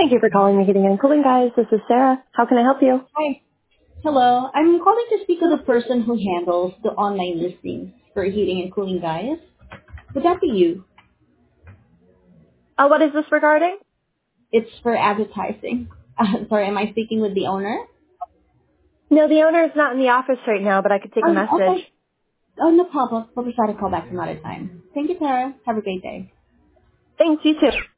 Thank you for calling the Heating and Cooling Guys. This is Sarah. How can I help you? Hi. Hello. I'm calling to speak to the person who handles the online listings for heating and cooling guys. Would that be you? What is this regarding? It's for advertising. Sorry, am I speaking with the owner? No, the owner is not in the office right now, but I could take a message. Okay. Oh, no problem. We'll try to call back some other time. Thank you, Tara. Have a great day. Thanks, you too.